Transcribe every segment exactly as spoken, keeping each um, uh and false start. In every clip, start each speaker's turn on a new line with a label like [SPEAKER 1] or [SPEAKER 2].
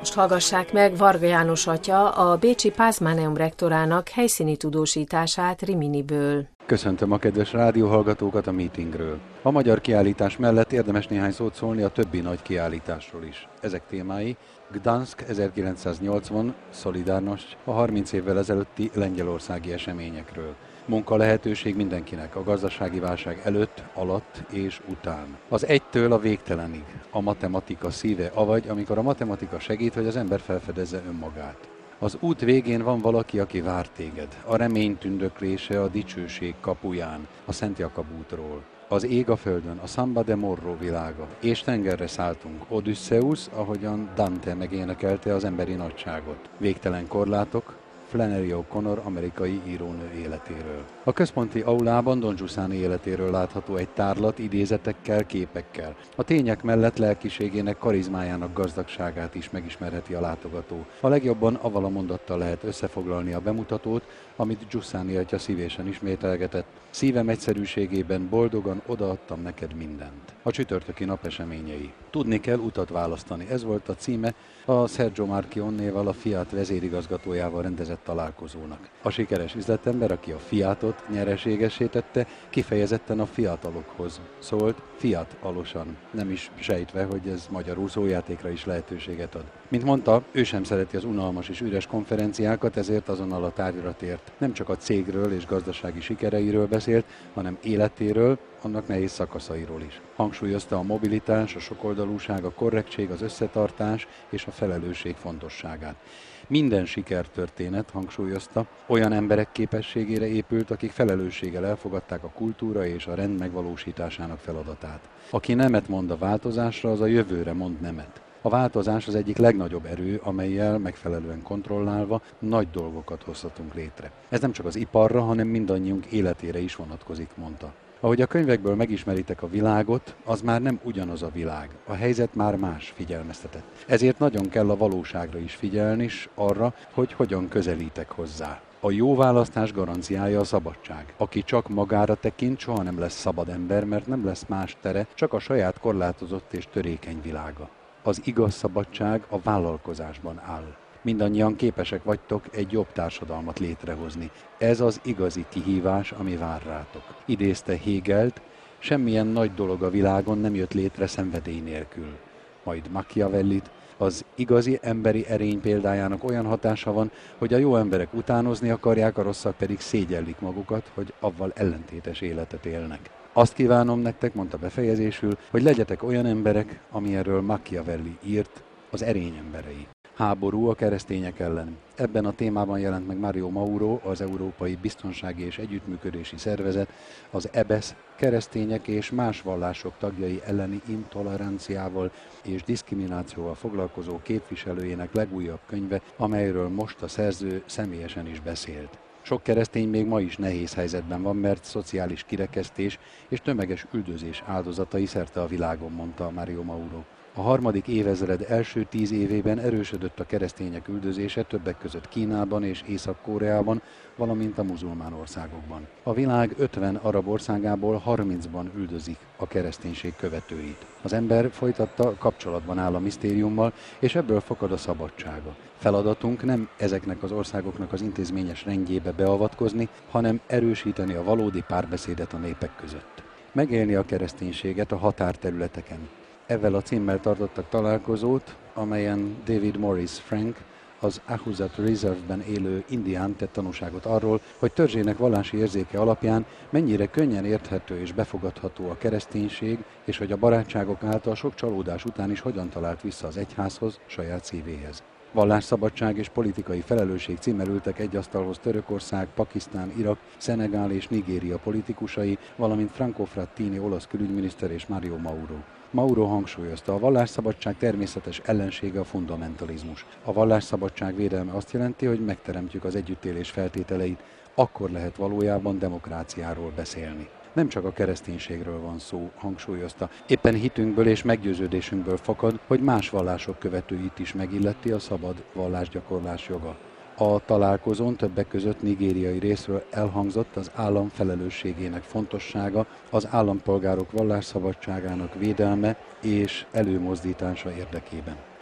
[SPEAKER 1] Most hallgassák meg Varga János atya, a bécsi Pázmáneum rektorának helyszíni tudósítását Riminiből.
[SPEAKER 2] Köszöntöm a kedves rádióhallgatókat a meetingről. A magyar kiállítás mellett érdemes néhány szót szólni a többi nagy kiállításról is. Ezek témái: Gdansk ezerkilencszáznyolcvan, Solidarność, a harminc évvel ezelőtti lengyelországi eseményekről. Munka lehetőség mindenkinek, a gazdasági válság előtt, alatt és után. Az egytől a végtelenig, a matematika szíve, avagy amikor a matematika segít, hogy az ember felfedezze önmagát. Az út végén van valaki, aki vár téged, a remény tündöklése a dicsőség kapuján, a Szent Jakab útról. Az ég a földön, a Samba de Morro világa, és tengerre szálltunk. Odysseus, ahogyan Dante megénekelte az emberi nagyságot. Végtelen korlátok, Flannery O'Connor amerikai írónő életéről. A központi aulában Don Giussani életéről látható egy tárlat idézetekkel, képekkel. A tények mellett lelkiségének, karizmájának gazdagságát is megismerheti a látogató. A legjobban avval a mondattal lehet összefoglalni a bemutatót, amit Giussani atya szívésen ismételgetett: szívem egyszerűségében boldogan odaadtam neked mindent. A csütörtöki nap eseményei. Tudni kell utat választani. Ez volt a címe a Sergio Marchionnéval, a Fiat vezérigazgatójával rendezett találkozónak. A sikeres üzletember, aki a Fiatot nyereségessé tette, kifejezetten a fiatalokhoz szólt, fiatalosan, nem is sejtve, hogy ez magyarul szójátékra is lehetőséget ad. Mint mondta, ő sem szereti az unalmas és üres konferenciákat, ezért azonnal a tárgyra tért. Nem csak a cégről és gazdasági sikereiről beszélt, hanem életéről, annak nehéz szakaszairól is. Hangsúlyozta a mobilitás, a sokoldalúság, a korrektség, az összetartás és a felelősség fontosságát. Minden sikertörténet, hangsúlyozta, olyan emberek képességére épült, akik felelősséggel elfogadták a kultúra és a rend megvalósításának feladatát. Aki nemet mond a változásra, az a jövőre mond nemet. A változás az egyik legnagyobb erő, amellyel megfelelően kontrollálva nagy dolgokat hozhatunk létre. Ez nem csak az iparra, hanem mindannyiunk életére is vonatkozik, mondta. Ahogy a könyvekből megismeritek a világot, az már nem ugyanaz a világ. A helyzet már más, figyelmeztetett. Ezért nagyon kell a valóságra is figyelni, és arra, hogy hogyan közelítek hozzá. A jó választás garanciája a szabadság. Aki csak magára tekint, soha nem lesz szabad ember, mert nem lesz más tere, csak a saját korlátozott és törékeny világa. Az igaz szabadság a vállalkozásban áll. Mindannyian képesek vagytok egy jobb társadalmat létrehozni. Ez az igazi kihívás, ami vár rátok. Idézte Hegelt: semmilyen nagy dolog a világon nem jött létre szenvedély nélkül. Majd Machiavellit: az igazi emberi erény példájának olyan hatása van, hogy a jó emberek utánozni akarják, a rosszak pedig szégyellik magukat, hogy avval ellentétes életet élnek. Azt kívánom nektek, mondta befejezésül, hogy legyetek olyan emberek, amilyenről Machiavelli írt, az erény emberei. Háború a keresztények ellen. Ebben a témában jelent meg Mario Mauro, az Európai Biztonsági és Együttműködési Szervezet, az E B E S keresztények és más vallások tagjai elleni intoleranciával és diszkriminációval foglalkozó képviselőjének legújabb könyve, amelyről most a szerző személyesen is beszélt. Sok keresztény még ma is nehéz helyzetben van, mert szociális kirekesztés és tömeges üldözés áldozatai szerte a világon, mondta Mario Mauro. A harmadik évezred első tíz évében erősödött a keresztények üldözése, többek között Kínában és Észak-Koreában, valamint a muzulmán országokban. A világ ötven arab országából harmincban üldözik a kereszténység követőit. Az ember, folytatta, kapcsolatban áll a misztériummal, és ebből fakad a szabadsága. Feladatunk nem ezeknek az országoknak az intézményes rendjébe beavatkozni, hanem erősíteni a valódi párbeszédet a népek között. Megélni a kereszténységet a határterületeken. Ezzel a címmel tartottak találkozót, amelyen David Morris Frank, az Ahuzat Reserve-ben élő indián tett tanúságot arról, hogy törzsének vallási érzéke alapján mennyire könnyen érthető és befogadható a kereszténység, és hogy a barátságok által sok csalódás után is hogyan talált vissza az egyházhoz, saját szívéhez. Vallásszabadság és politikai felelősség címmel ültek egy asztalhoz Törökország, Pakisztán, Irak, Szenegál és Nigéria politikusai, valamint Franco Frattini olasz külügyminiszter és Mario Mauro. Mauro hangsúlyozta, a vallásszabadság természetes ellensége a fundamentalizmus. A vallásszabadság védelme azt jelenti, hogy megteremtjük az együttélés feltételeit, akkor lehet valójában demokráciáról beszélni. Nem csak a kereszténységről van szó, hangsúlyozta. Éppen hitünkből és meggyőződésünkből fakad, hogy más vallások követőit is megilleti a szabad vallásgyakorlás joga. A találkozón többek között nigériai részről elhangzott az állam felelősségének fontossága, az állampolgárok vallásszabadságának védelme és előmozdítása érdekében.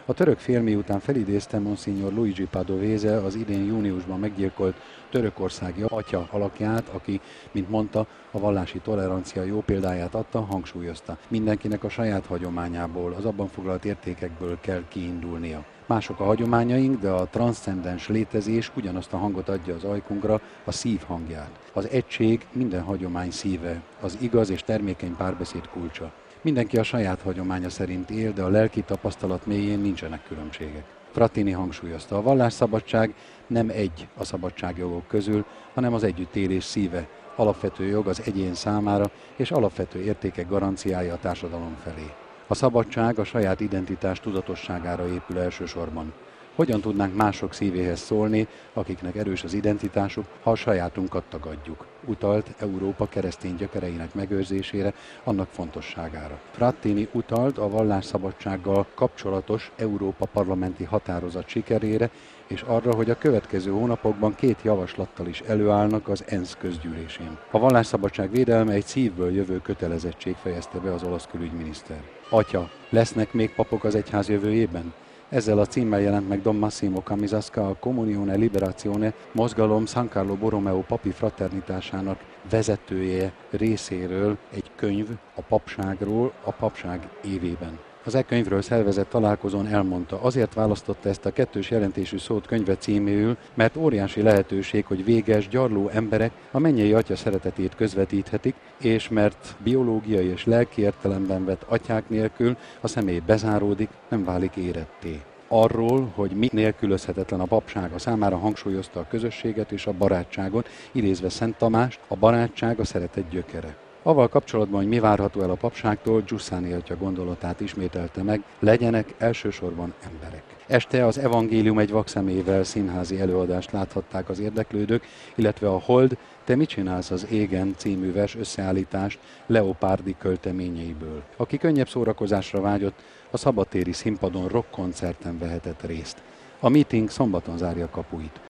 [SPEAKER 2] A török félmű után felidézte Monsignor Luigi Padovese, az idén júniusban meggyilkolt törökországi atya alakját, aki, mint mondta, a vallási tolerancia jó példáját adta, hangsúlyozta. Mindenkinek a saját hagyományából, az abban foglalt értékekből kell kiindulnia. Mások a hagyományaink, de a transzcendens létezés ugyanazt a hangot adja az ajkunkra, a szív hangját. Az egység minden hagyomány szíve, az igaz és termékeny párbeszéd kulcsa. Mindenki a saját hagyománya szerint él, de a lelki tapasztalat mélyén nincsenek különbségek. Frattini hangsúlyozta, a vallásszabadság nem egy a szabadságjogok közül, hanem az együttélés szíve, alapvető jog az egyén számára és alapvető értékek garanciája a társadalom felé. A szabadság a saját identitás tudatosságára épül elsősorban. Hogyan tudnánk mások szívéhez szólni, akiknek erős az identitásuk, ha a sajátunkat tagadjuk? Utalt Európa keresztény gyökereinek megőrzésére, annak fontosságára. Frattini utalt a vallásszabadsággal kapcsolatos Európa parlamenti határozat sikerére, és arra, hogy a következő hónapokban két javaslattal is előállnak az ENSZ közgyűlésén. A vallásszabadság védelme egy szívből jövő kötelezettség, fejezte be az olasz külügyminiszter. Atya, lesznek még papok az egyház jövőjében? Ezzel a címmel jelent meg Don Massimo Camisasca, a Comunione Liberazione mozgalom San Carlo Borromeo papi fraternitásának vezetője részéről egy könyv a papságról a papság évében. Az e könyvről szervezett találkozón elmondta, azért választotta ezt a kettős jelentésű szót könyve címéül, mert óriási lehetőség, hogy véges, gyarló emberek a mennyei atya szeretetét közvetíthetik, és mert biológiai és lelki értelemben vett atyák nélkül a személy bezáródik, nem válik éretté. Arról, hogy mi nélkülözhetetlen a papsága számára, hangsúlyozta a közösséget és a barátságot, idézve Szent Tamást, a barátság a szeretet gyökere. Avval kapcsolatban, hogy mi várható el a papságtól, Giussani atya gondolatát ismételte meg, legyenek elsősorban emberek. Este az Evangélium egy vakszemével színházi előadást láthatták az érdeklődők, illetve a Hold, te mit csinálsz az égen című vers összeállítást Leopárdi költeményeiből. Aki könnyebb szórakozásra vágyott, a szabadtéri színpadon rockkoncerten vehetett részt. A meeting szombaton zárja kapuit.